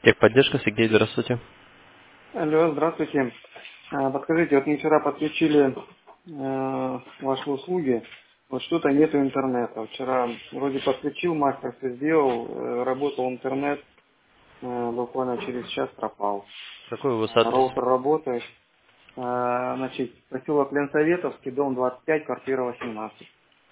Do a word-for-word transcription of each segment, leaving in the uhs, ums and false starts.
Техподдержка, Сергей, здравствуйте. Алло, здравствуйте. А, Подскажите, вот мы вчера подключили э, ваши услуги, вот что-то нету интернета. Вчера вроде подключил, мастер все сделал, э, работал интернет, э, буквально через час пропал. Какой у вас А, адрес? Роутер работает. А, Значит, поселок Ленсоветовский, дом двадцать пять, квартира восемнадцать.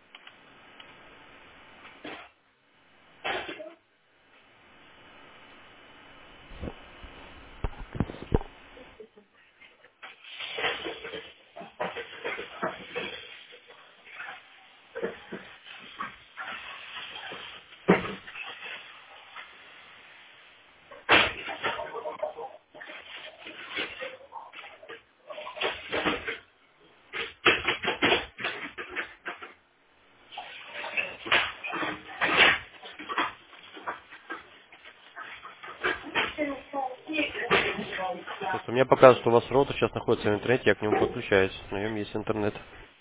Просто у меня показывает, что у вас роутер сейчас находится в интернете, я к нему подключаюсь. На нем есть интернет.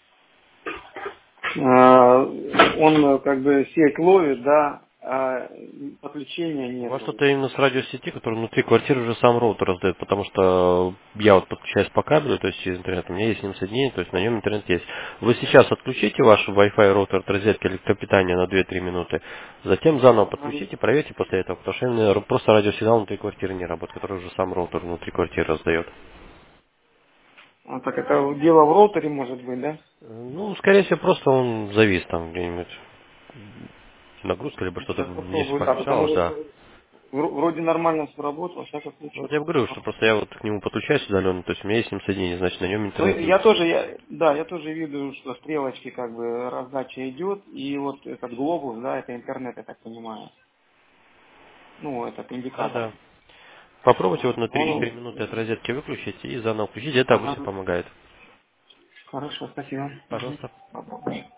А, Он э, как бы сеть ловит, да, а подключения У вас нету. что-то именно с радиосети, который внутри квартиры уже сам роутер раздает, потому что я вот подключаюсь по кабелю, то есть через интернет, у меня есть с ним соединение, то есть на нем интернет есть. Вы сейчас отключите ваш Wi-Fi роутер от розетки электропитания на две-три минуты, затем заново подключите, проверьте после этого, потому что именно просто радиосигнал внутри квартиры не работает, который уже сам роутер внутри квартиры раздает. А, так это дело в роутере может быть, да? Ну, скорее всего, просто он завис там где-нибудь. Нагрузка, либо что-то Сейчас внешне попробую, да, потому помешалось, что да. вр- вроде нормально все работало, сейчас Ну, отключу. вот я говорю, что просто я вот к нему подключаюсь удаленно, то есть у меня есть с ним соединение, значит на нем Ну, интернет я есть. тоже, я, да, я тоже вижу, что стрелочки как бы раздача идет, и вот этот глобус, да, это интернет, я так понимаю. Ну, этот индикатор. Да-да. Попробуйте вот на три-четыре Он, минуты от розетки выключить и заново включить, это обычно ага, помогает. хорошо, спасибо. Мгм. Пожалуйста. Попробую.